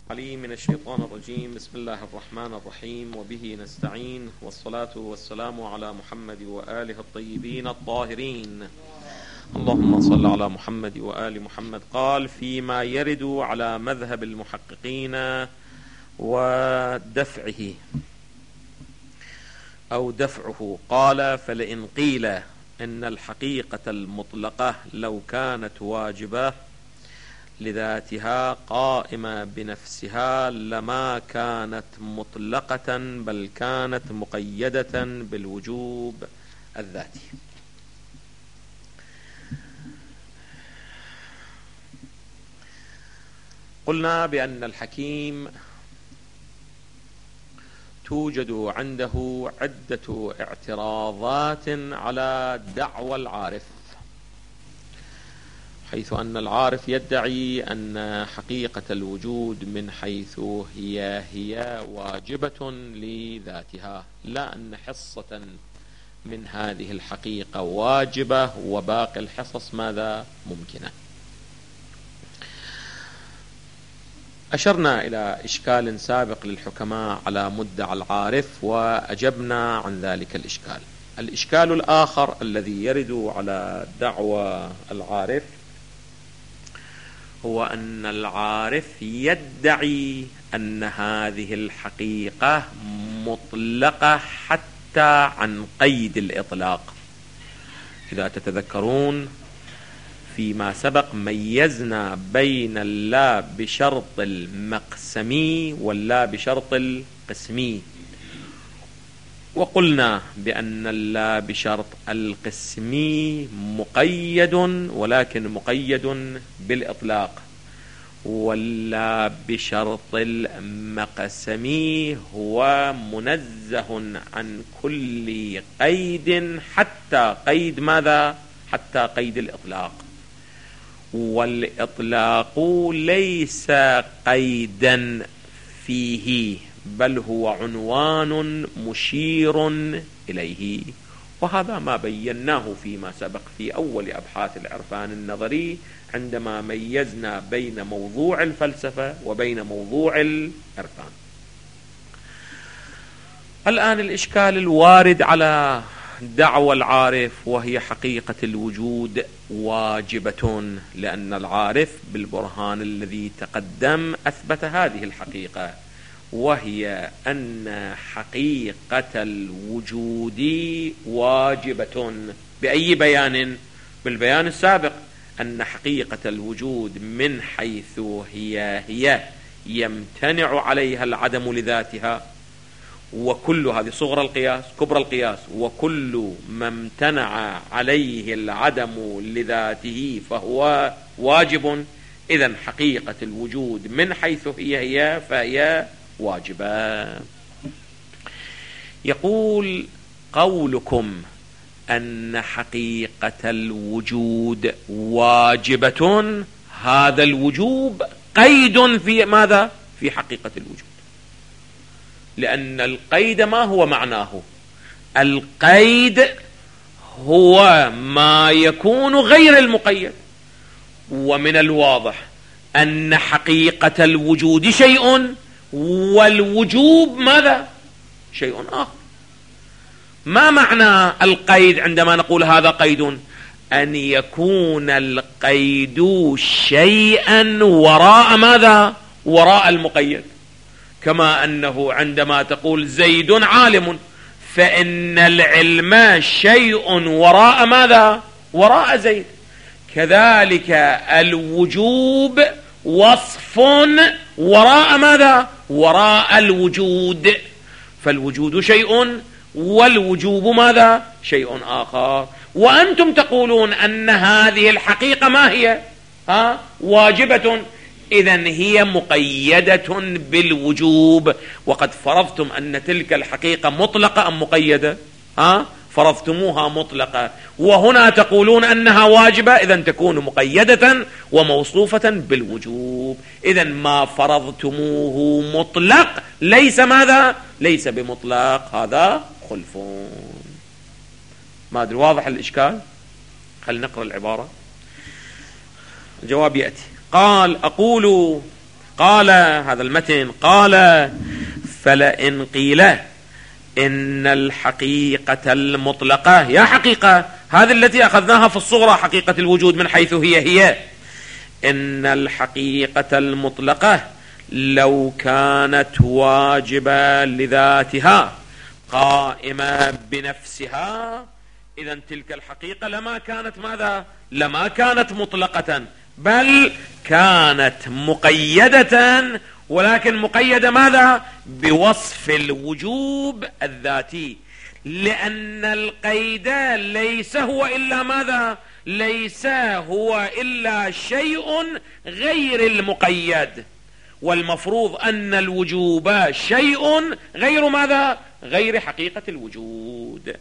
علي من الشيطان الرجيم. بسم الله الرحمن الرحيم، وبه نستعين، والصلاة والسلام على محمد وآله الطيبين الطاهرين. اللهم صل على محمد وآل محمد. قال فيما يرد على مذهب المحققين ودفعه أو دفعه، قال فلئن قيل إن الحقيقة المطلقة لو كانت واجبة لذاتها قائمة بنفسها لما كانت مطلقة، بل كانت مقيدة بالوجوب الذاتي. قلنا بأن الحكيم توجد عنده عدة اعتراضات على دعوى العارف، حيث أن العارف يدعي أن حقيقة الوجود من حيث هي واجبة لذاتها، لا أن حصة من هذه الحقيقة واجبة وباقي الحصص ماذا ممكنة. أشرنا إلى إشكال سابق للحكماء على مدعى العارف وأجبنا عن ذلك الإشكال. الإشكال الآخر الذي يرد على دعوى العارف هو أن العارف يدعي أن هذه الحقيقة مطلقة حتى عن قيد الإطلاق. إذا تتذكرون فيما سبق ميزنا بين اللا بشرط المقسمي واللا بشرط القسمي، وقلنا بأن اللا بشرط القسمي مقيد، ولكن مقيد بالإطلاق، واللا بشرط المقسمي هو منزه عن كل قيد حتى قيد ماذا؟ حتى قيد الإطلاق. والإطلاق ليس قيدا فيه، بل هو عنوان مشير إليه، وهذا ما بيناه فيما سبق في أول أبحاث العرفان النظري عندما ميزنا بين موضوع الفلسفة وبين موضوع العرفان. الآن الإشكال الوارد على دعوى العارف وهي حقيقة الوجود واجبة، لأن العارف بالبرهان الذي تقدم أثبت هذه الحقيقة، وهي أن حقيقة الوجود واجبة. بأي بيان؟ بالبيان السابق أن حقيقة الوجود من حيث هي يمتنع عليها العدم لذاتها، وكل هذه صغرى القياس كبرى القياس، وكل ما امتنع عليه العدم لذاته فهو واجب. إذن حقيقة الوجود من حيث هي فهي واجبة. يقول قولكم أن حقيقة الوجود واجبة، هذا الوجوب قيد في ماذا؟ في حقيقة الوجود، لأن القيد ما هو معناه؟ القيد هو ما يكون غير المقيد، ومن الواضح أن حقيقة الوجود شيء والوجوب ماذا؟ شيء آخر. ما معنى القيد عندما نقول هذا قيد؟ أن يكون القيد شيئا وراء ماذا؟ وراء المقيد. كما أنه عندما تقول زيد عالم، فإن العلم شيء وراء ماذا؟ وراء زيد. كذلك الوجوب وصف وراء ماذا؟ وراء الوجود. فالوجود شيء والوجوب ماذا؟ شيء آخر. وأنتم تقولون أن هذه الحقيقة ما هي؟ واجبة. إذن هي مقيدة بالوجوب، وقد فرضتم أن تلك الحقيقة مطلقة أم مقيدة؟ فرضتموها مطلقة، وهنا تقولون أنها واجبة، إذن تكون مقيدة وموصوفة بالوجوب. إذن ما فرضتموه مطلق ليس ماذا؟ ليس بمطلق، هذا خلف. ما أدري واضح الإشكال؟ خلينا نقرأ العبارة. الجواب يأتي. قال أقول قال هذا المتن قال: فلئن قيل إن الحقيقة المطلقة، يا حقيقة هذه التي أخذناها في الصغرى، حقيقة الوجود من حيث هي، إن الحقيقة المطلقة لو كانت واجبة لذاتها قائمة بنفسها، إذن تلك الحقيقة لما كانت ماذا؟ لما كانت مطلقة، بل كانت مقيدة، ولكن مقيدة ماذا؟ بوصف الوجوب الذاتي، لأن القيد ليس هو إلا ماذا؟ ليس هو إلا شيء غير المقيد، والمفروض أن الوجوب شيء غير ماذا؟ غير حقيقة الوجود.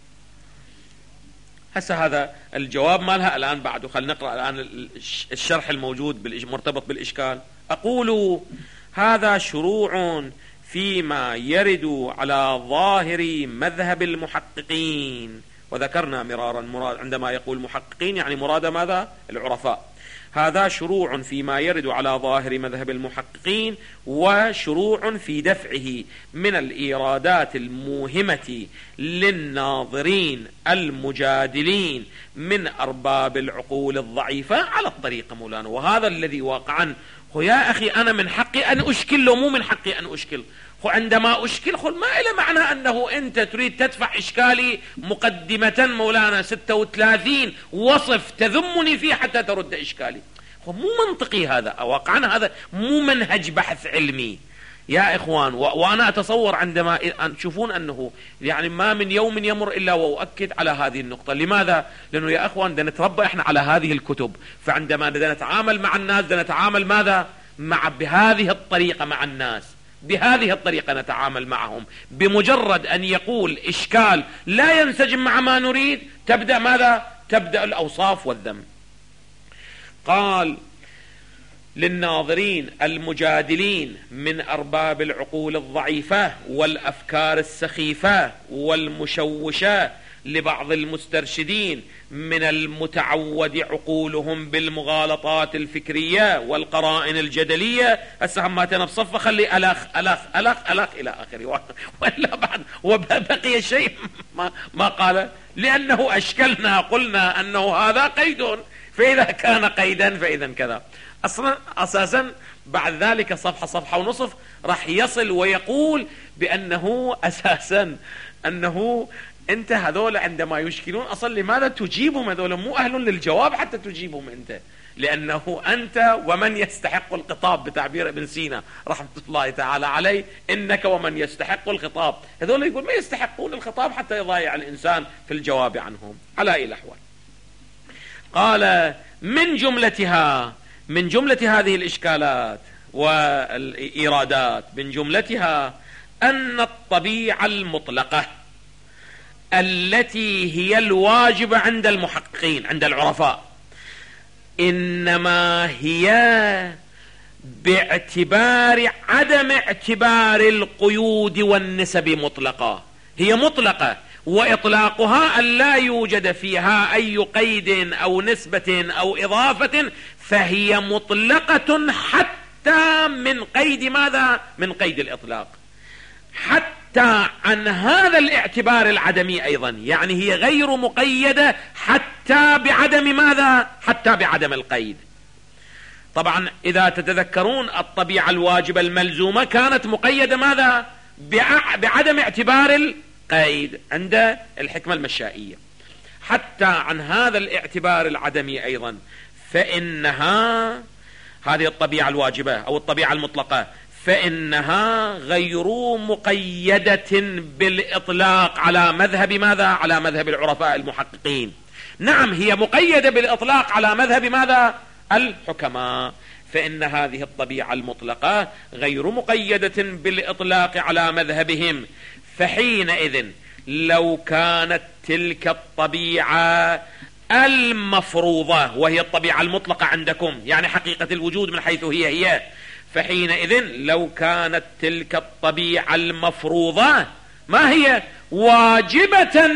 هسه هذا الجواب مالها الآن بعده. خلينا نقرأ الآن الشرح الموجود مرتبط بالإشكال. أقول: هذا شروع فيما يرد على ظاهر مذهب المحققين، وذكرنا مرارا مراد عندما يقول محققين يعني مراد ماذا؟ العرفاء. هذا شروع فيما يرد على ظاهر مذهب المحققين، وشروع في دفعه من الإيرادات الموهمة للناظرين المجادلين من أرباب العقول الضعيفة على الطريقة مولانا. وهذا الذي واقعا يا أخي أنا من حقي أن أشكل، لو مو من حقي أن أشكل. عندما أشكل ما إلى معنى أنه أنت تريد تدفع إشكالي مقدمة مولانا 36 وصف تذمني فيه حتى ترد إشكالي. مو منطقي هذا، واقعا هذا مو منهج بحث علمي يا إخوان. وأنا أتصور عندما تشوفون أنه يعني ما من يوم يمر إلا وأؤكد على هذه النقطة. لماذا؟ لأنه يا إخوان بدنا نتربى إحنا على هذه الكتب، فعندما بدنا نتعامل مع الناس بدنا نتعامل ماذا؟ بهذه الطريقة مع الناس، بهذه الطريقة نتعامل معهم. بمجرد أن يقول إشكال لا ينسجم مع ما نريد تبدأ ماذا؟ تبدأ الأوصاف والذم. قال: للناظرين المجادلين من أرباب العقول الضعيفة والأفكار السخيفة والمشوشة لبعض المسترشدين من المتعود عقولهم بالمغالطات الفكرية والقرائن الجدلية. هسه هماتنا بصفة خلي ألخ إلى آخره، ولا بعد وبقي شيء ما قال، لأنه أشكلنا قلنا أنه هذا قيد، فإذا كان قيدا فإذا كذا. أساسا بعد ذلك صفحة ونصف راح يصل ويقول بأنه أساسا أنه أنت هذول عندما يشكلون أصلا لماذا تجيبهم؟ هذول مو أهل للجواب حتى تجيبهم أنت، لأنه أنت ومن يستحق الخطاب بتعبير ابن سينا رحمة الله تعالى عليه، إنك ومن يستحق الخطاب. هذول يقول ما يستحقون الخطاب حتى يضايع الإنسان في الجواب عنهم على أي الأحوال. قال: من جملة هذه الإشكالات والإيرادات من جملتها أن الطبيعة المطلقة التي هي الواجبة عند المحققين عند العرفاء إنما هي باعتبار عدم اعتبار القيود والنسب مطلقة. هي مطلقة، وإطلاقها أن لا يوجد فيها أي قيد أو نسبة أو إضافة، فهي مطلقة حتى من قيد ماذا؟ من قيد الإطلاق، حتى عن هذا الاعتبار العدمي أيضا، يعني هي غير مقيدة حتى بعدم ماذا؟ حتى بعدم القيد. طبعا إذا تتذكرون الطبيعة الواجبة الملزومة كانت مقيدة ماذا؟ بعدم اعتبار القيد عند الحكمة المشائية. حتى عن هذا الاعتبار العدمي أيضا فإنها هذه الطبيعة الواجبة أو الطبيعة المطلقة فإنها غير مقيدة بالإطلاق على مذهب ماذا؟ على مذهب العرفاء المحققين. نعم هي مقيدة بالإطلاق على مذهب ماذا؟ الحكماء. فإن هذه الطبيعة المطلقة غير مقيدة بالإطلاق على مذهبهم، فحينئذ لو كانت تلك الطبيعة المفروضة وهي الطبيعة المطلقة عندكم، يعني حقيقة الوجود من حيث هي، فحينئذ لو كانت تلك الطبيعة المفروضة ما هي؟ واجبة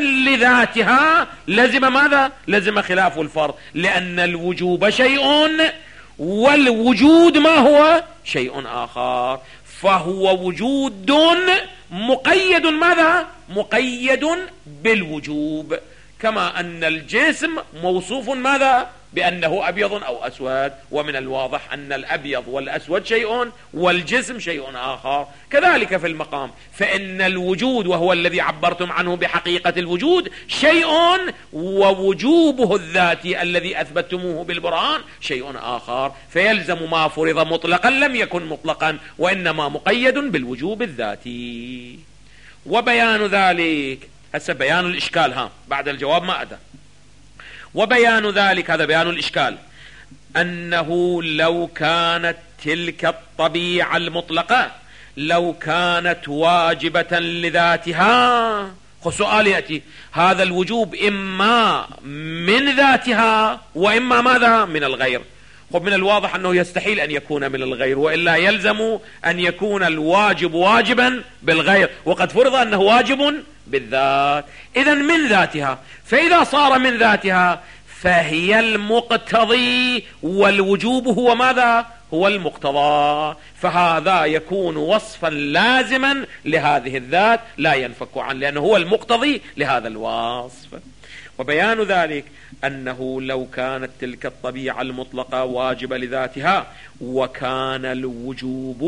لذاتها، لزم ماذا؟ لزم خلاف الفرض، لأن الوجوب شيء والوجود ما هو؟ شيء آخر. فهو وجود مقيد، ماذا؟ مقيد بالوجوب، كما أن الجسم موصوف ماذا؟ بأنه أبيض أو أسود، ومن الواضح أن الأبيض والأسود شيء والجسم شيء آخر. كذلك في المقام، فإن الوجود وهو الذي عبرتم عنه بحقيقة الوجود شيء، ووجوبه الذاتي الذي أثبتموه بالبرهان شيء آخر. فيلزم ما فرض مطلقا لم يكن مطلقا، وإنما مقيد بالوجوب الذاتي. وبيان ذلك، هسه بيان الإشكال، بعد الجواب ما أتى. وبيان ذلك، هذا بيان الإشكال، أنه لو كانت تلك الطبيعة المطلقة لو كانت واجبة لذاتها، سؤال يأتي، هذا الوجوب إما من ذاتها وإما ماذا؟ من الغير. من الواضح أنه يستحيل أن يكون من الغير، وإلا يلزم أن يكون الواجب واجبا بالغير، وقد فرض أنه واجب بالذات. إذن من ذاتها، فإذا صار من ذاتها فهي المقتضي، والوجوب هو ماذا؟ هو المقتضى. فهذا يكون وصفا لازما لهذه الذات لا ينفك عنه، لأنه هو المقتضي لهذا الوصف. وبيان ذلك أنه لو كانت تلك الطبيعة المطلقة واجبة لذاتها وكان الوجوب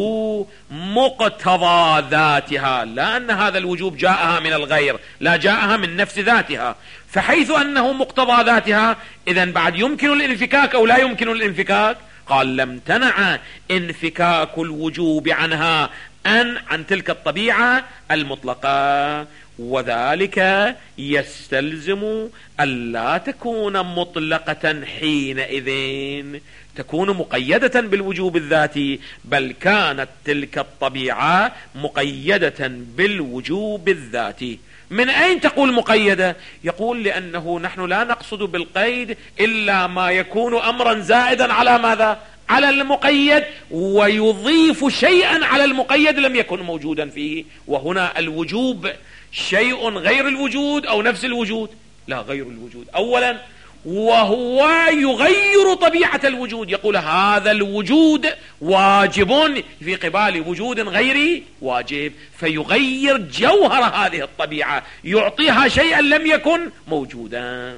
مقتضى ذاتها، لا أن هذا الوجوب جاءها من الغير، لا جاءها من نفس ذاتها، فحيث أنه مقتضى ذاتها إذن بعد يمكن الانفكاك أو لا يمكن الانفكاك؟ قال لم تنع انفكاك الوجوب عنها عن تلك الطبيعة المطلقة، وذلك يستلزم ألا تكون مطلقة حينئذ، تكون مقيدة بالوجوب الذاتي، بل كانت تلك الطبيعة مقيدة بالوجوب الذاتي. من أين تقول مقيدة؟ يقول لأنه نحن لا نقصد بالقيد إلا ما يكون أمرا زائدا على ماذا؟ على المقيد، ويضيف شيئا على المقيد لم يكن موجودا فيه. وهنا الوجوب شيء غير الوجود أو نفس الوجود؟ لا، غير الوجود أولا، وهو يغير طبيعة الوجود. يقول هذا الوجود واجب في قبال وجود غير واجب، فيغير جوهر هذه الطبيعة، يعطيها شيئا لم يكن موجودا.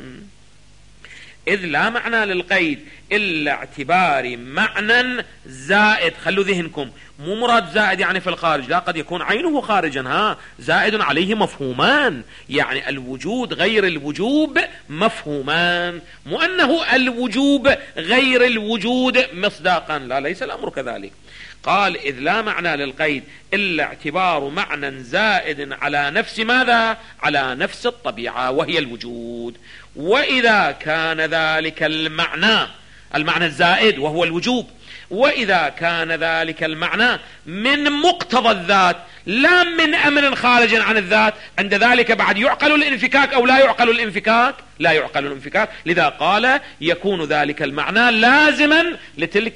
إذ لا معنى للقيد إلا اعتبار معنى زائد. خلوا ذهنكم، مو مراد زائد يعني في الخارج، لا، قد يكون عينه خارجا، زائد عليه مفهومان، يعني الوجود غير الوجوب مفهومان، مو أنه الوجوب غير الوجود مصداقا، لا، ليس الأمر كذلك. قال إذ لا معنى للقيد إلا اعتبار معنى زائد على نفس ماذا؟ على نفس الطبيعة وهي الوجود. وإذا كان ذلك المعنى الزائد وهو الوجوب، وإذا كان ذلك المعنى من مقتضى الذات لا من أمر خارج عن الذات، عند ذلك بعد يعقل الانفكاك أو لا يعقل الانفكاك؟ لا يعقل الانفكاك. لذا قال يكون ذلك المعنى لازما لتلك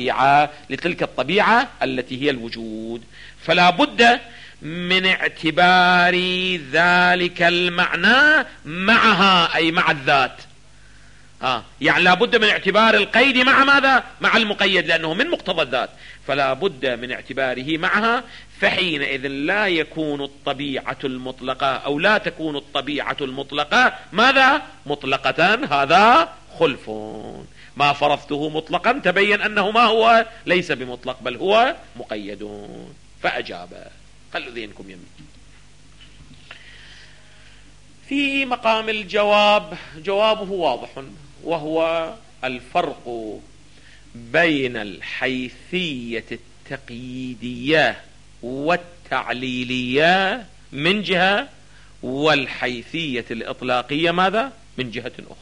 الطبيعة التي هي الوجود. فلا بد من اعتبار ذلك المعنى معها، أي مع الذات. يعني لا بد من اعتبار القيد مع ماذا؟ مع المقيد، لأنه من مقتضى الذات، فلا بد من اعتباره معها. فحينئذ لا يكون الطبيعة المطلقة أو لا تكون الطبيعة المطلقة ماذا؟ مطلقة. هذا خلف، ما فرضته مطلقا تبين أنه ما هو؟ ليس بمطلق، بل هو مقيد. فأجاب. خلوا ذهنكم يمين. في مقام الجواب، جوابه واضح، وهو الفرق بين الحيثية التقييدية والتعليلية من جهة، والحيثية الإطلاقية ماذا؟ من جهة أخرى.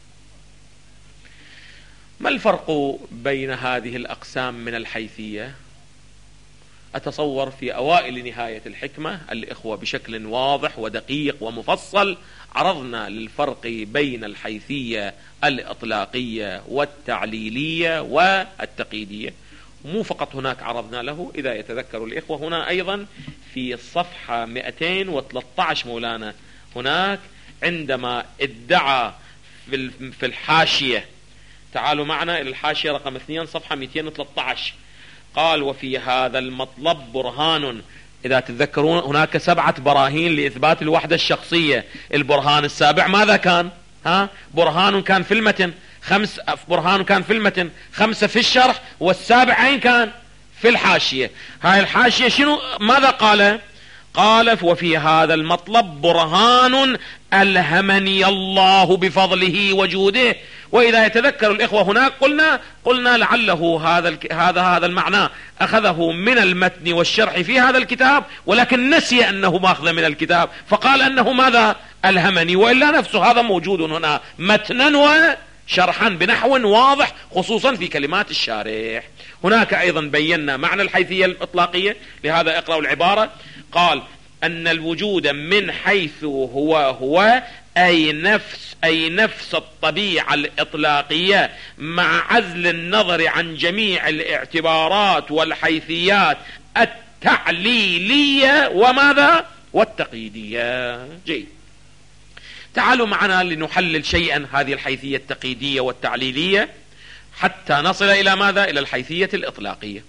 ما الفرق بين هذه الأقسام من الحيثية؟ أتصور في أوائل نهاية الحكمة الإخوة بشكل واضح ودقيق ومفصل عرضنا للفرق بين الحيثية الإطلاقية والتعليلية والتقييدية. مو فقط هناك عرضنا له، إذا يتذكر الإخوة هنا أيضا في الصفحة 213 مولانا هناك عندما ادعى في الحاشية تعالوا معنا إلى الحاشية رقم 2 صفحة 213. قال: وفي هذا المطلب برهان. إذا تتذكرون هناك 7 براهين لإثبات الوحدة الشخصية. البرهان السابع ماذا كان؟ برهان كان في المتن، 5 برهان كان في المتن، 5 في الشرح، والسابع أين كان؟ في الحاشية. هاي الحاشية شنو ماذا قال؟ قال: وفي هذا المطلب برهان ألهمني الله بفضله وجوده. وإذا يتذكر الإخوة هناك قلنا لعله هذا المعنى أخذه من المتن والشرح في هذا الكتاب، ولكن نسي أنه ماخذ من الكتاب، فقال أنه ماذا؟ ألهمني، وإلا نفسه هذا موجود هنا متنا وشرحا بنحو واضح، خصوصا في كلمات الشارح. هناك أيضا بينا معنى الحيثية الإطلاقية، لهذا اقرأوا العبارة. قال: أن الوجود من حيث هو أي نفس الطبيعة الإطلاقية، مع عزل النظر عن جميع الاعتبارات والحيثيات التعليلية وماذا؟ والتقييدية. جيد، تعالوا معنا لنحلل شيئا هذه الحيثية التقييدية والتعليلية حتى نصل إلى ماذا؟ إلى الحيثية الإطلاقية.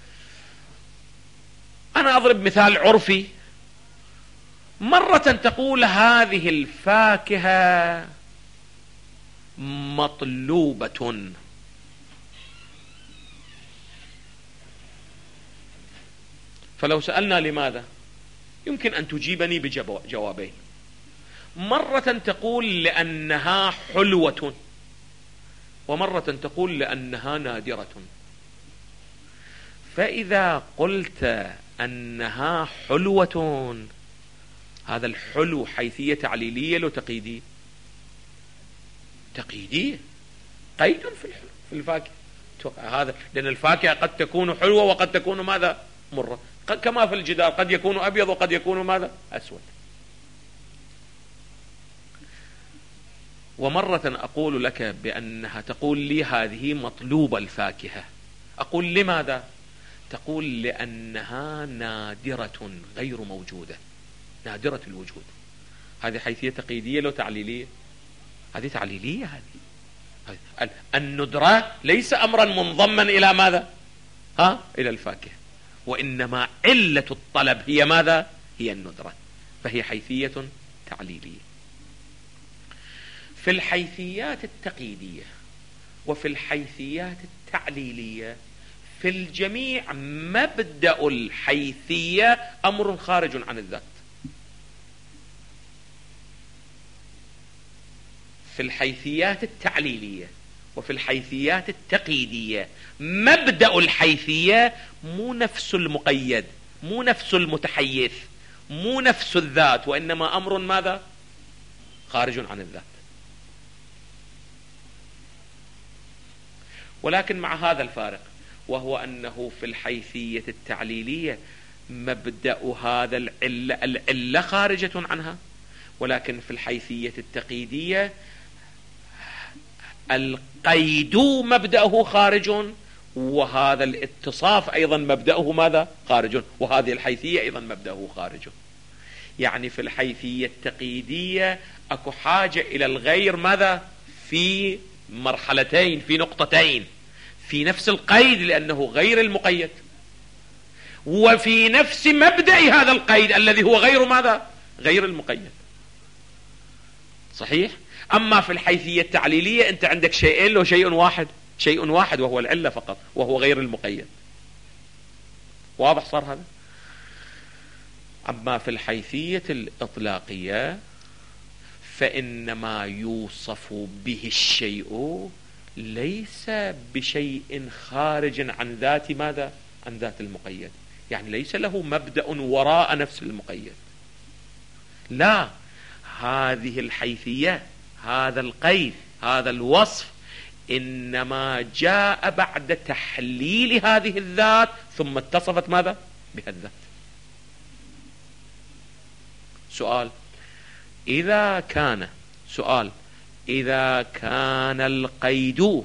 أنا أضرب مثال عرفي. مرة تقول: هذه الفاكهة مطلوبة. فلو سألنا لماذا، يمكن أن تجيبني بجوابين. مرة تقول: لأنها حلوة، ومرة تقول: لأنها نادرة. فإذا قلت أنها حلوة، هذا الحلو حيثية تعليلية لو تقييدية؟ تقييدية، قيد في الحلو في الفاكهة. هذا لأن الفاكهة قد تكون حلوة وقد تكون ماذا؟ مرة، كما في الجدار قد يكون أبيض وقد يكون ماذا؟ أسود. ومرة أقول لك بأنها تقول لي: هذه مطلوبة الفاكهة. أقول: لماذا؟ تقول: لأنها نادرة غير موجودة، نادرة الوجود. هذه حيثية تقييدية لو تعليلية؟ هذه تعليلية. هذه الندرة ليس أمرا منضما إلى ماذا؟ إلى الفاكهة، وإنما علة الطلب هي ماذا؟ هي الندرة، فهي حيثية تعليلية. في الحيثيات التقييدية وفي الحيثيات التعليلية في الجميع مبدأ الحيثية أمر خارج عن الذات. في الحيثيات التعليلية وفي الحيثيات التقييدية مبدأ الحيثية مو نفس المقيد، مو نفس المتحيث، مو نفس الذات، وإنما أمر ماذا؟ خارج عن الذات. ولكن مع هذا الفارق، وهو أنه في الحيثية التعليلية مبدأ هذا العلة خارجة عنها، ولكن في الحيثية التقييدية القيد مبدأه خارج، وهذا الاتصاف أيضا مبدأه ماذا؟ خارج، وهذه الحيثية أيضا مبدأه خارج. يعني في الحيثية التقييدية أكو حاجة إلى الغير ماذا؟ في مرحلتين، في نقطتين، في نفس القيد لأنه غير المقيد، وفي نفس مبدأ هذا القيد الذي هو غير ماذا؟ غير المقيد. صحيح؟ أما في الحيثية التعليلية أنت عندك شيئين لو شيء واحد وهو العلة فقط، وهو غير المقيد. واضح صار هذا؟ أما في الحيثية الإطلاقية فإنما يوصف به الشيء ليس بشيء خارج عن ذات ماذا؟ عن ذات المقيد، يعني ليس له مبدأ وراء نفس المقيد. لا، هذه الحيثية، هذا القيد، هذا الوصف إنما جاء بعد تحليل هذه الذات ثم اتصفت ماذا؟ بها الذات. سؤال: إذا كان القيد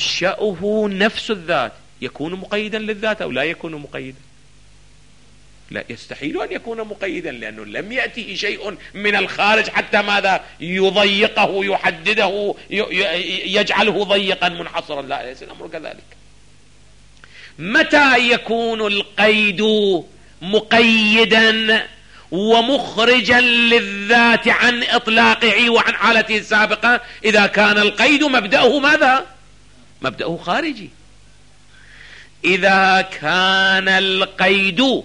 منشأه نفس الذات يكون مقيدا للذات أو لا يكون مقيدا؟ لا يستحيل أن يكون مقيدا، لأنه لم يأتي شيء من الخارج حتى ماذا يضيقه يحدده يجعله ضيقا منحصرا. لا، ليس الأمر كذلك. متى يكون القيد مقيدا ومخرجا للذات عن إطلاقه وعن حالته السابقة؟ إذا كان القيد مبدأه ماذا؟ مبدأه خارجي. إذا كان القيد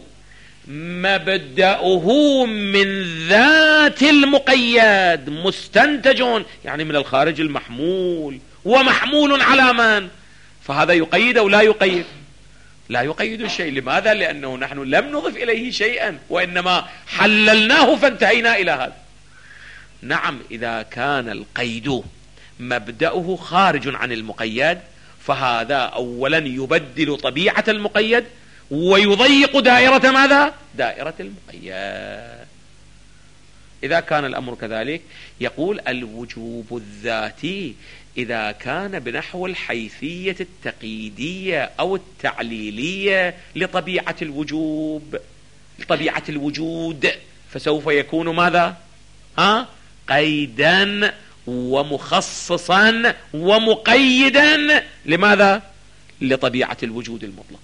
مبدأه من ذات المقيد مستنتج، يعني من الخارج المحمول، ومحمول على من؟ فهذا يقيد أو لا يقيد؟ لا يقيد الشيء. لماذا؟ لأنه نحن لم نضف إليه شيئا، وإنما حللناه فانتهينا إلى هذا. نعم، إذا كان القيد مبدأه خارج عن المقيد، فهذا أولا يبدل طبيعة المقيد ويضيق دائرة ماذا؟ دائرة المقيد. إذا كان الأمر كذلك يقول الوجوب الذاتي إذا كان بنحو الحيثية التقييدية أو التعليلية لطبيعة الوجوب، لطبيعة الوجود، فسوف يكون ماذا؟ قيدا ومخصصا ومقيدا. لماذا؟ لطبيعة الوجود المطلق.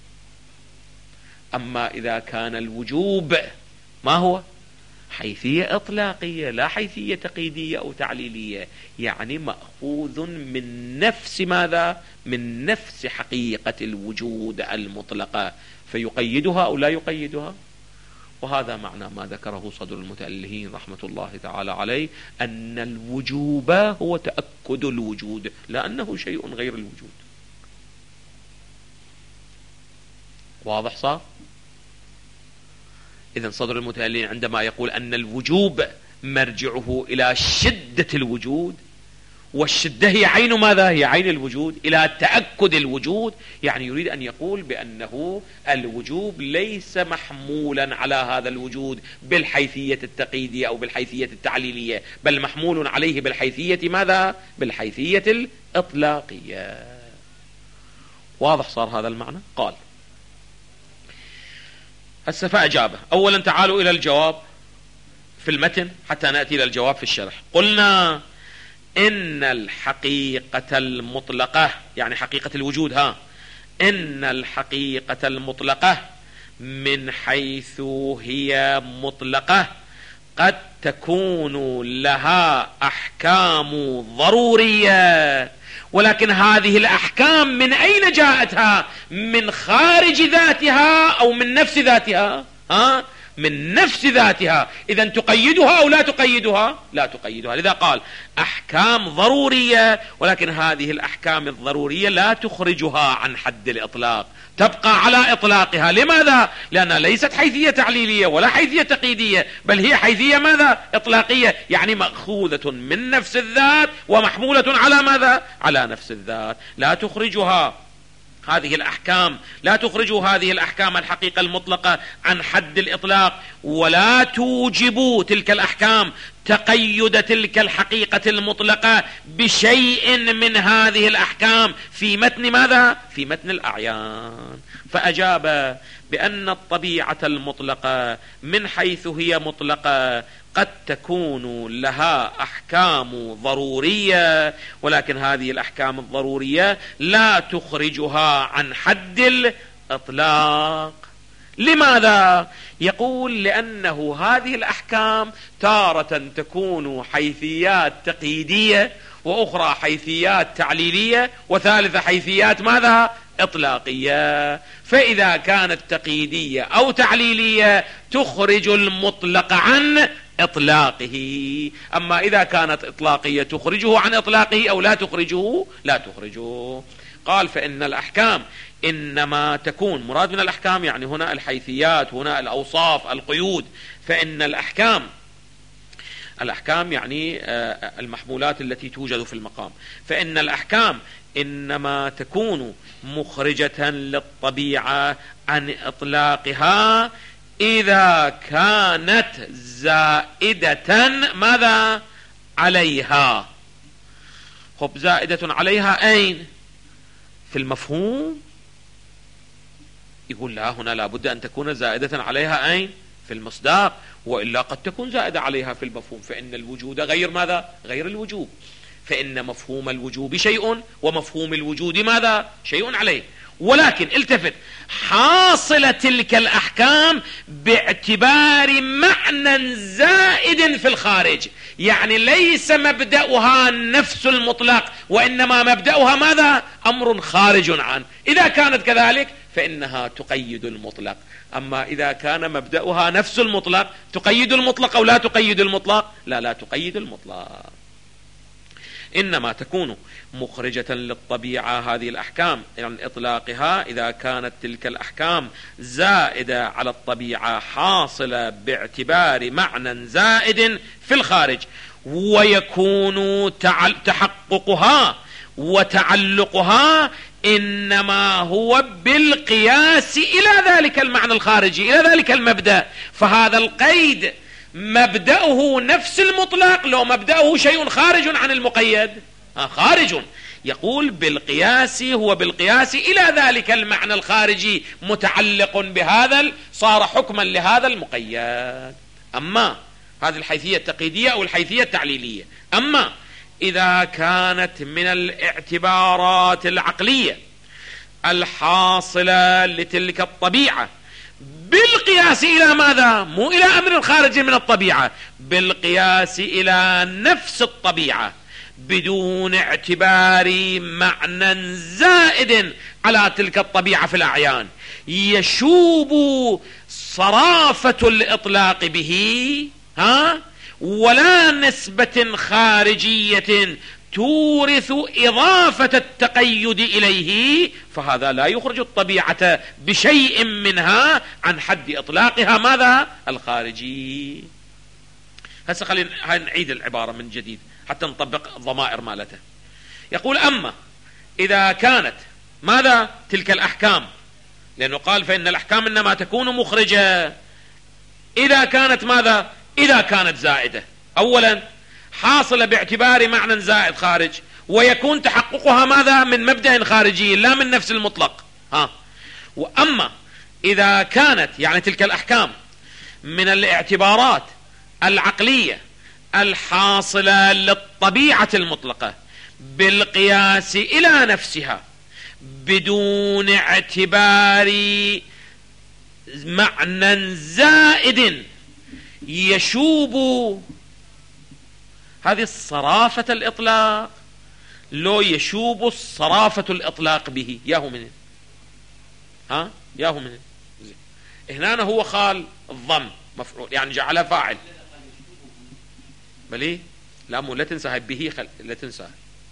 أما إذا كان الوجوب ما هو؟ حيثية إطلاقية لا حيثية تقييدية أو تعليلية، يعني مأخوذ من نفس ماذا؟ من نفس حقيقة الوجود المطلقة، فيقيدها أو لا يقيدها. وهذا معنى ما ذكره صدر المتألهين رحمة الله تعالى عليه، أن الوجوب هو تأكد الوجود، لا أنه شيء غير الوجود. واضح صار؟ إذن صدر المتألهين عندما يقول أن الوجوب مرجعه إلى شدة الوجود، والشدة هي عين ماذا؟ هي عين الوجود، إلى تأكد الوجود، يعني يريد أن يقول بأنه الوجوب ليس محمولا على هذا الوجود بالحيثية التقييدية أو بالحيثية التعليلية، بل محمول عليه بالحيثية ماذا؟ بالحيثية الإطلاقية. واضح صار هذا المعنى؟ قال هسه فأجابه. أولا تعالوا إلى الجواب في المتن حتى نأتي إلى الجواب في الشرح. قلنا إن الحقيقة المطلقة، يعني حقيقة الوجود، إن الحقيقة المطلقة من حيث هي مطلقة قد تكون لها أحكام ضرورية، ولكن هذه الأحكام من أين جاءتها؟ من خارج ذاتها أو من نفس ذاتها؟ من نفس ذاتها. إذن تقيدها أو لا تقيدها؟ لا تقيدها. لذا قال أحكام ضرورية، ولكن هذه الأحكام الضرورية لا تخرجها عن حد الإطلاق، تبقى على إطلاقها. لماذا؟ لأنها ليست حيثية تعليلية ولا حيثية تقييدية، بل هي حيثية ماذا؟ إطلاقية، يعني مأخوذة من نفس الذات ومحمولة على ماذا؟ على نفس الذات. لا تخرجها هذه الأحكام، لا تخرج هذه الأحكام الحقيقة المطلقة عن حد الإطلاق، ولا توجب تلك الأحكام تقيد تلك الحقيقة المطلقة بشيء من هذه الأحكام في متن ماذا؟ في متن الأعيان. فأجاب بأن الطبيعة المطلقة من حيث هي مطلقة قد تكون لها أحكام ضرورية، ولكن هذه الأحكام الضرورية لا تخرجها عن حد الإطلاق. لماذا؟ يقول لأنه هذه الأحكام تارة تكون حيثيات تقييدية، وأخرى حيثيات تعليلية، وثالثة حيثيات ماذا؟ إطلاقية. فإذا كانت تقييدية أو تعليلية تخرج المطلق عن إطلاقه، أما إذا كانت إطلاقية تخرجه عن إطلاقه أو لا تخرجه؟ لا تخرجه. قال فإن الأحكام إنما تكون، مراد من الأحكام يعني هنا الحيثيات، هنا الأوصاف، القيود. فإن الأحكام يعني المحمولات التي توجد في المقام. فإن الأحكام إنما تكون مخرجة للطبيعة عن إطلاقها إذا كانت زائدة ماذا؟ عليها. خب زائدة عليها أين؟ في المفهوم يقول لا، هنا لابد أن تكون زائدة عليها أين؟ في المصداق، وإلا قد تكون زائدة عليها في المفهوم، فإن الوجود غير ماذا؟ غير الوجوب، فإن مفهوم الوجوب شيء ومفهوم الوجود ماذا؟ شيء عليه. ولكن التفت، حاصل تلك الأحكام باعتبار معنى زائد في الخارج، يعني ليس مبدأها نفس المطلق، وإنما مبدأها ماذا؟ أمر خارج عنه. إذا كانت كذلك فإنها تقيد المطلق. أما إذا كان مبدأها نفس المطلق، تقيد المطلق أو لا تقيد المطلق؟ لا تقيد المطلق، إنما تكون مخرجة للطبيعة هذه الأحكام عن إطلاقها إذا كانت تلك الأحكام زائدة على الطبيعة، حاصلة باعتبار معنى زائد في الخارج، ويكون تحققها وتعلقها إنما هو بالقياس إلى ذلك المعنى الخارجي، إلى ذلك المبدأ. فهذا القيد مبدأه نفس المطلق لو مبدأه شيء خارج عن المقيد؟ خارج. يقول بالقياس، هو بالقياس إلى ذلك المعنى الخارجي متعلق بهذا، صار حكما لهذا المقيد. أما هذه الحيثية التقييدية أو الحيثية التعليلية. أما إذا كانت من الاعتبارات العقلية الحاصلة لتلك الطبيعة بالقياس إلى ماذا؟ مو إلى أمر خارج من الطبيعة، بالقياس إلى نفس الطبيعة بدون اعتبار معنى زائد على تلك الطبيعة في الأعيان، يشوب صرافة الإطلاق به ولا نسبة خارجية تورث إضافة التقيد إليه، فهذا لا يخرج الطبيعة بشيء منها عن حد إطلاقها ماذا؟ الخارجي. هسه خلينا نعيد العبارة من جديد حتى نطبق الضمائر مالته. يقول أما إذا كانت ماذا؟ تلك الأحكام، لأنه قال فإن الأحكام إنما تكون مخرجة إذا كانت ماذا؟ إذا كانت زائدة. أولا حاصلة باعتبار معنى زائد خارج، ويكون تحققها ماذا؟ من مبدأ خارجي لا من نفس المطلق. وأما إذا كانت يعني تلك الأحكام من الاعتبارات العقلية الحاصلة للطبيعة المطلقة بالقياس إلى نفسها بدون اعتبار معنى زائد يشوب هذه الصرافة الإطلاق، لو يشوب الصرافة الإطلاق به، ياهو من ياهو من هنا هو خال الضم مفعول، يعني جعلها فاعل. بلي لا مو لا تنسى به، لا تنسى.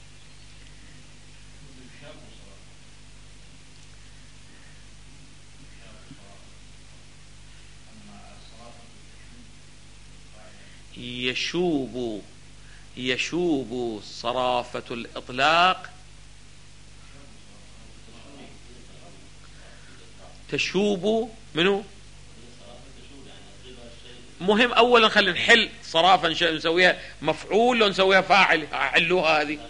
يشوب صرافة الإطلاق، تشوب منه مهم. أولا خلينا نحل صرافة نسويها مفعول لو نسويها فاعل، حلوها هذه.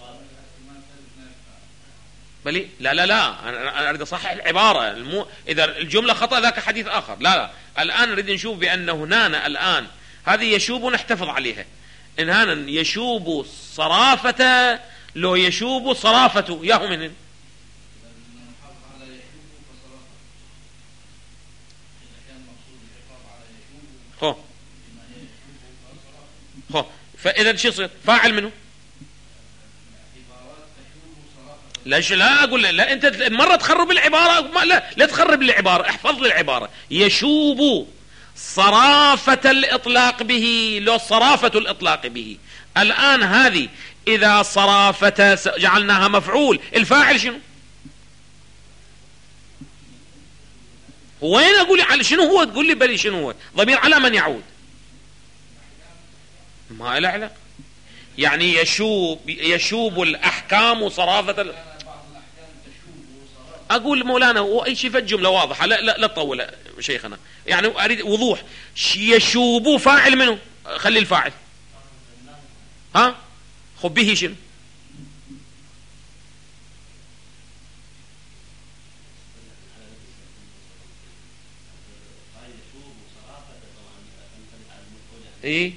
بلي لا أنا أريد أصحح العبارة، إذا الجملة خطأ ذاك حديث آخر. لا الآن نريد نشوف بأن هنا الآن هذه يشوب نحتفظ عليها. إن هنا يشوب صرافة لو يشوب صرافة ياهو من فإذا شو يصير؟ فاعل منه. لا أقول لا أنت مرة تخرب العبارة، لا تخرب العبارة، احفظ لي العبارة. يشوب صرافة الإطلاق به لو صرافة الإطلاق به. الآن هذه إذا صرافة جعلناها مفعول، الفاعل شنو؟ وين أقول على شنو هو؟ تقول لي بلي شنو هو؟ ضمير على من يعود؟ ما له علاقة. يعني يشوب الأحكام صرافة أقول مولانا وأي شيء في الجملة واضحة، لا تطول شيخنا، يعني أريد وضوح. يشوب فاعل منه، خلي الفاعل خب به شنو؟ إيه؟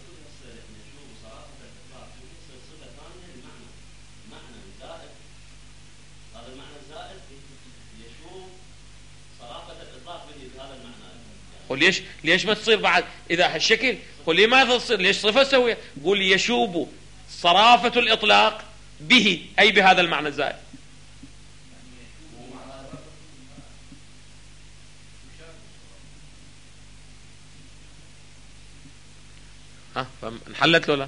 قل ليش ما تصير بعد إذا هالشكل؟ قل لي ما تصير، ليش صفة سوية؟ قل يشوب صرافة الإطلاق به، أي بهذا المعنى الزائد. فانحلت له لا؟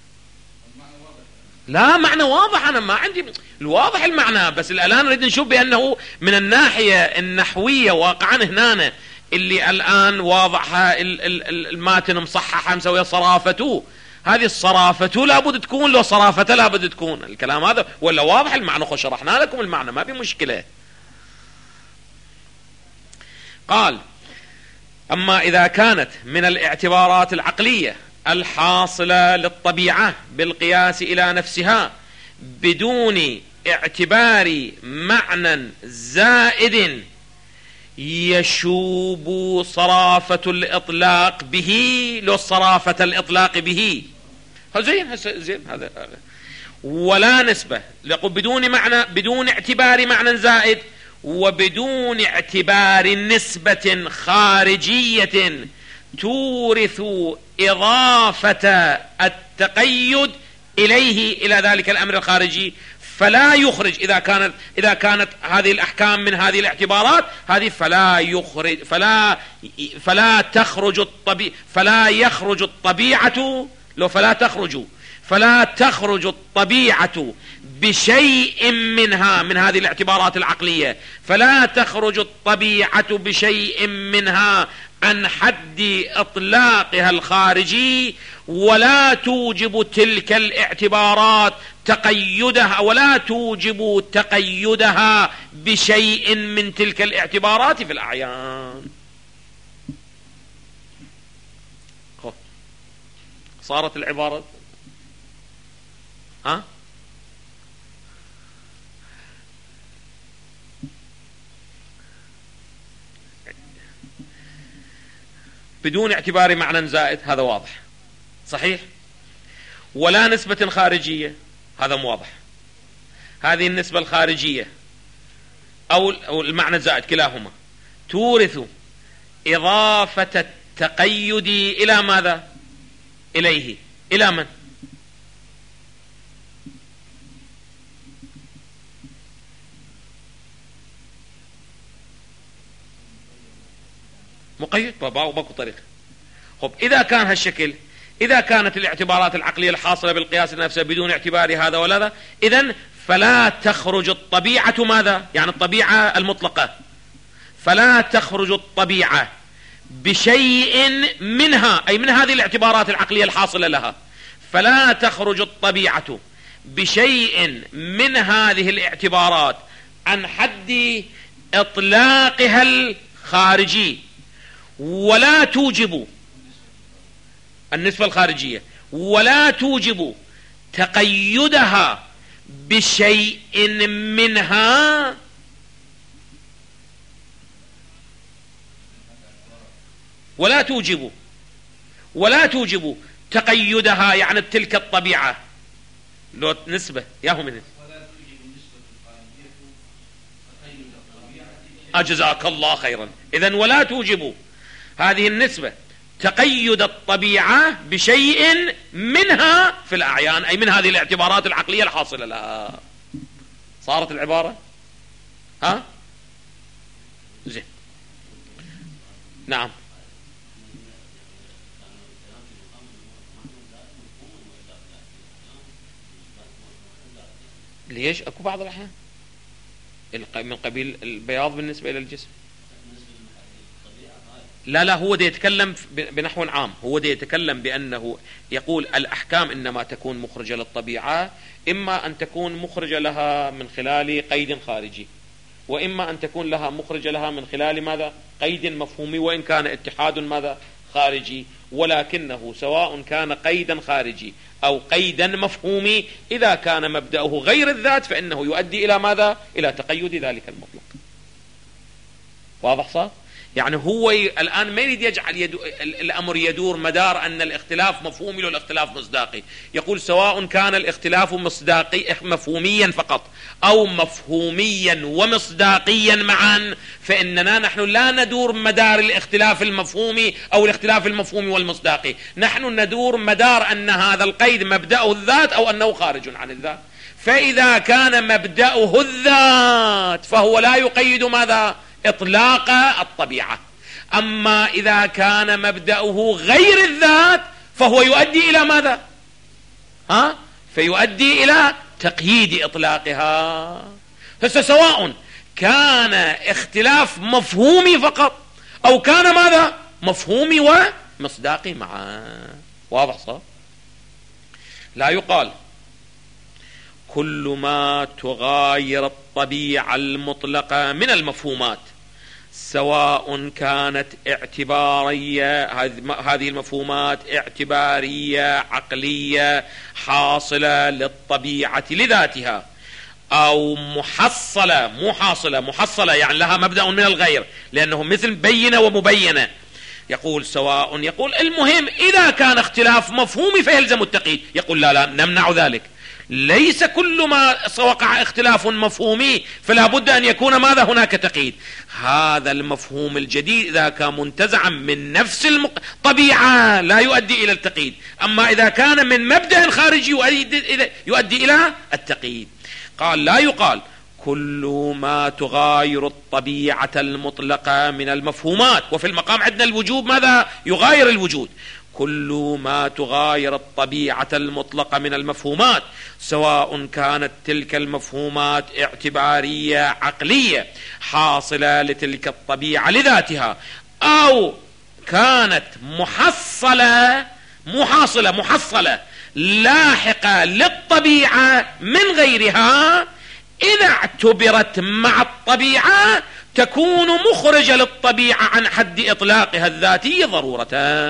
لا، معنى واضح، أنا ما عندي الواضح المعنى، بس الآن نريد نشوف بأنه من الناحية النحوية واقعا هنا اللي الآن واضحها الماتن مصححة مسوية صرافته، هذه الصرافة لابد تكون، لو صرافة لابد تكون الكلام هذا، ولا واضح المعنى؟ خو شرحنا لكم المعنى، ما في مشكلة. قال: أما إذا كانت من الاعتبارات العقلية الحاصلة للطبيعة بالقياس إلى نفسها بدون اعتبار معنى زائد يشوب صرافة الإطلاق به، لو صرافة الإطلاق به زين هذا، ولا نسبة، يقول بدون معنى، بدون اعتبار معنى زائد وبدون اعتبار نسبة خارجية تورث إضافة التقيد إليه إلى ذلك الأمر الخارجي، فلا يخرج إذا كانت هذه الأحكام من هذه الاعتبارات هذه، فلا يخرج فلا يخرج الطبيعة، لو فلا تخرج الطبيعة بشيء منها، من هذه الاعتبارات العقلية، فلا تخرج الطبيعة بشيء منها عن حد إطلاقها الخارجي، ولا توجب تلك الاعتبارات تقيدها، ولا توجب تقيدها بشيء من تلك الاعتبارات في الأعيان. صارت العبارة بدون اعتبار معنى زائد، هذا واضح صحيح، ولا نسبة خارجية، هذا واضح. هذه النسبة الخارجية أو المعنى الزائد كلاهما تورث إضافة التقيد إلى ماذا؟ إليه، إلى من؟ مقيد، باكو طريقة. خب إذا كان هالشكل، إذا كانت الاعتبارات العقلية الحاصلة بالقياس نفسه بدون اعتبار هذا ولا ذا، إذن فلا تخرج الطبيعة ماذا؟ يعني الطبيعة المطلقة، فلا تخرج الطبيعة بشيء منها، أي من هذه الاعتبارات العقلية الحاصلة لها، فلا تخرج الطبيعة بشيء من هذه الاعتبارات عن حد إطلاقها الخارجي، ولا توجب النسبة الخارجية، ولا توجب تقيدها بشيء منها، ولا توجب تقيدها يعني تلك الطبيعة، لو نسبة ياهو منه. أجزاك الله خيرا. إذن ولا توجب هذه النسبة تقيد الطبيعة بشيء منها في الأعيان، أي من هذه الاعتبارات العقلية الحاصلة لها. صارت العبارة زين. نعم. ليش اكو بعض الأحيان من قبيل البياض بالنسبة إلى الجسم؟ لا هو ده يتكلم بنحو عام، هو ده يتكلم بأنه يقول الأحكام إنما تكون مخرجة للطبيعة، إما أن تكون مخرجة لها من خلال قيد خارجي، وإما أن تكون لها مخرجة لها من خلال ماذا؟ قيد مفهومي، وإن كان اتحاد ماذا؟ خارجي، ولكنه سواء كان قيدا خارجي أو قيدا مفهومي، إذا كان مبدأه غير الذات فإنه يؤدي إلى ماذا؟ إلى تقيد ذلك المطلق. واضح صار؟ يعني هو الآن ما يريد يجعل الأمر يدور مدار أن الاختلاف مفهومي والاختلاف مصداقي. يقول سواء كان الاختلاف مفهوميا فقط أو مفهوميا ومصداقيا معا، فإننا نحن لا ندور مدار الاختلاف المفهومي أو الاختلاف المفهومي والمصداقي، نحن ندور مدار أن هذا القيد مبدأه الذات أو أنه خارج عن الذات. فإذا كان مبدأه الذات فهو لا يقيد ماذا؟ إطلاق الطبيعة. أما إذا كان مبدأه غير الذات فهو يؤدي إلى ماذا؟ فيؤدي إلى تقييد إطلاقها. فسواء كان اختلاف مفهومي فقط أو كان ماذا؟ مفهومي ومصداقي معا. واضح صح؟ لا يقال كل ما تغاير الطبيعة المطلقة من المفهومات سواء كانت اعتبارية، هذه المفهومات اعتبارية عقلية حاصلة للطبيعة لذاتها، أو محصلة، مو حاصلة، محصلة يعني لها مبدأ من الغير، لأنه مثل بينة ومبينة. يقول سواء، يقول المهم إذا كان اختلاف مفهومي فيلزم التقييد. يقول لا نمنع ذلك، ليس كل ما وقع اختلاف مفهومي فلا بد أن يكون ماذا؟ هناك تقييد. هذا المفهوم الجديد إذا كان منتزعا من نفس الطبيعة لا يؤدي إلى التقييد، أما إذا كان من مبدأ خارجي يؤدي إلى التقييد. قال لا يقال كل ما تغاير الطبيعة المطلقة من المفهومات، وفي المقام عندنا الوجوب ماذا؟ يغاير الوجود. كل ما تغاير الطبيعة المطلقة من المفهومات سواء كانت تلك المفهومات اعتبارية عقلية حاصلة لتلك الطبيعة لذاتها، أو كانت محصلة لاحقة للطبيعة من غيرها، إذا اعتبرت مع الطبيعة تكون مخرجة للطبيعة عن حد إطلاقها الذاتي ضرورة.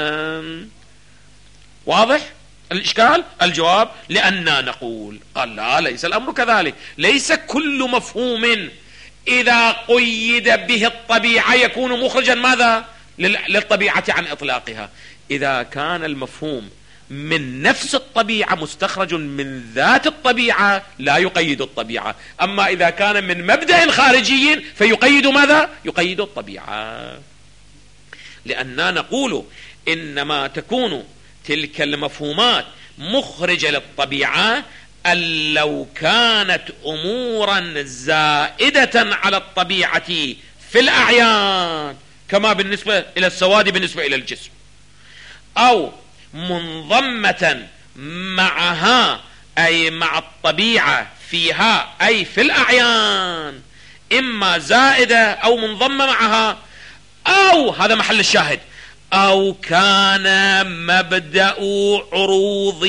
واضح الإشكال؟ الجواب لأننا نقول قال لا، ليس الأمر كذلك. ليس كل مفهوم إذا قيد به الطبيعة يكون مخرجا ماذا؟ للطبيعة عن إطلاقها. إذا كان المفهوم من نفس الطبيعة مستخرج من ذات الطبيعة لا يقيد الطبيعة، أما إذا كان من مبدأ خارجي فيقيد ماذا؟ يقيد الطبيعة. لأننا نقول إنما تكون تلك المفهومات مخرجة للطبيعة أن لو كانت أمورا زائدة على الطبيعة في الأعيان، كما بالنسبة إلى السواد بالنسبة إلى الجسم، أو منضمة معها أي مع الطبيعة فيها أي في الأعيان، إما زائدة أو منضمة معها، أو هذا محل الشاهد، أو كان مبدأ عروض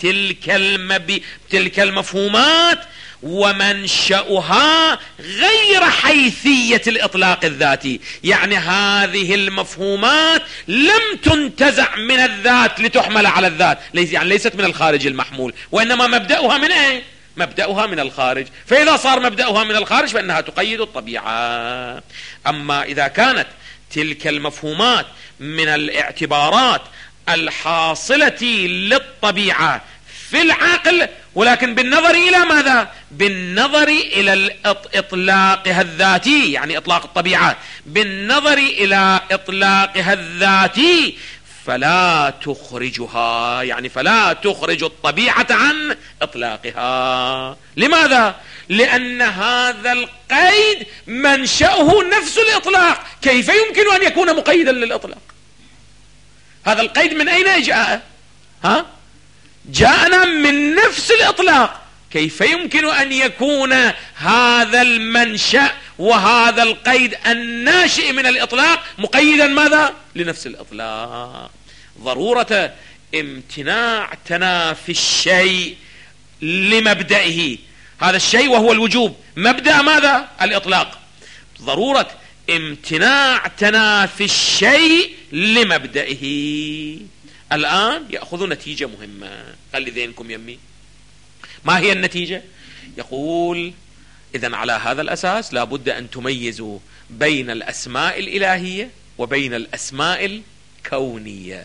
تلك المفهومات ومنشأها غير حيثية الإطلاق الذاتي. يعني هذه المفهومات لم تنتزع من الذات لتحمل على الذات، يعني ليست من الخارج المحمول، وإنما مبدأها من أين؟ مبدأها من الخارج. فإذا صار مبدأها من الخارج فإنها تقيد الطبيعة. أما إذا كانت تلك المفهومات من الاعتبارات الحاصلة للطبيعة في العقل، ولكن بالنظر إلى ماذا؟ بالنظر إلى إطلاقها الذاتي، يعني إطلاق الطبيعة، بالنظر إلى إطلاقها الذاتي فلا تخرجها، يعني فلا تخرج الطبيعة عن إطلاقها. لماذا؟ لأن هذا القيد منشأه نفس الإطلاق، كيف يمكن أن يكون مقيدا للإطلاق؟ هذا القيد من أين جاء؟ جاءنا من نفس الإطلاق، كيف يمكن أن يكون هذا المنشأ وهذا القيد الناشئ من الإطلاق مقيدا ماذا؟ لنفس الإطلاق. ضرورة امتناع تنافي الشيء لمبدئه، هذا الشيء وهو الوجوب مبدأ ماذا؟ الإطلاق. ضرورة امتناع تنافي الشيء لمبدئه. الآن يأخذ نتيجة مهمة، خلي ذهنكم يمي. ما هي النتيجة؟ يقول إذن على هذا الأساس لا بد أن تميزوا بين الأسماء الإلهية وبين الأسماء الكونية.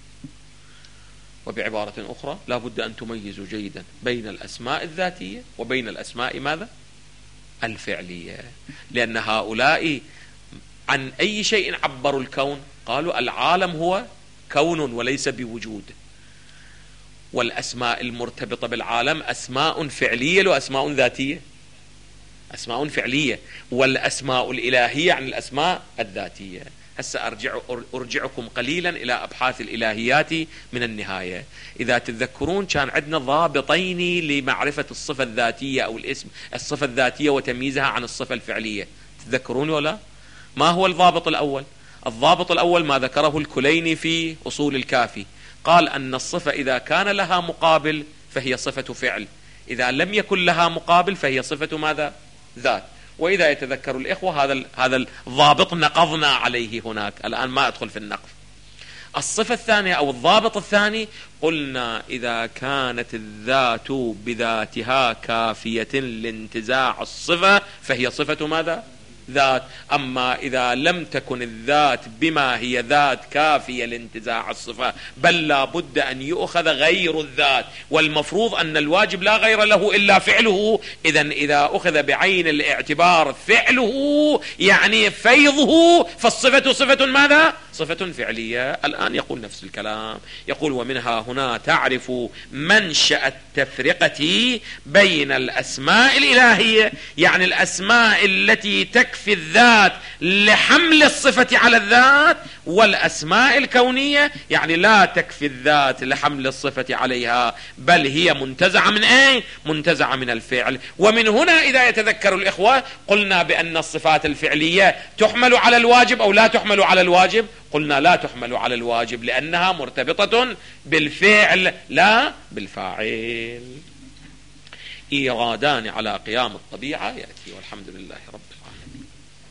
وبعبارة أخرى لا بد أن تميزوا جيدا بين الأسماء الذاتية وبين الأسماء ماذا؟ الفعلية، لأن هؤلاء عن أي شيء عبروا الكون؟ قالوا العالم هو كون وليس بوجود، والأسماء المرتبطة بالعالم أسماء فعلية وأسماء ذاتية، أسماء فعلية، والأسماء الإلهية عن الأسماء الذاتية. هسه أرجعكم قليلا إلى أبحاث الإلهيات من النهاية. إذا تتذكرون كان عندنا ضابطين لمعرفة الصفة الذاتية أو الاسم، الصفة الذاتية وتمييزها عن الصفة الفعلية، تتذكرون ولا؟ ما هو الضابط الأول؟ الضابط الأول ما ذكره الكليني في أصول الكافي، قال أن الصفة إذا كان لها مقابل فهي صفة فعل، إذا لم يكن لها مقابل فهي صفة ماذا؟ ذات. وإذا يتذكر الإخوة هذا الضابط نقضنا عليه هناك، الآن ما أدخل في النقض. الصفة الثانية أو الضابط الثاني قلنا إذا كانت الذات بذاتها كافية لانتزاع الصفة فهي صفة ماذا؟ ذات. أما إذا لم تكن الذات بما هي ذات كافية لانتزاع الصفة، بل لا بد أن يؤخذ غير الذات، والمفروض أن الواجب لا غير له إلا فعله. إذن إذا أخذ بعين الاعتبار فعله يعني فيضه، فالصفة صفة ماذا؟ صفة فعلية. الآن يقول نفس الكلام، يقول ومنها هنا تعرف منشأ التفرقة بين الأسماء الإلهية، يعني الأسماء التي تكفي الذات لحمل الصفة على الذات، والأسماء الكونية يعني لا تكفي الذات لحمل الصفة عليها، بل هي منتزعة من أين؟ منتزعة من الفعل. ومن هنا إذا يتذكر الإخوة قلنا بأن الصفات الفعلية تحمل على الواجب أو لا تحمل على الواجب؟ قلنا لا تحمل على الواجب لأنها مرتبطة بالفعل لا بالفاعل. إيرادان على قيام الطبيعة يأتي، والحمد لله رب العالمين.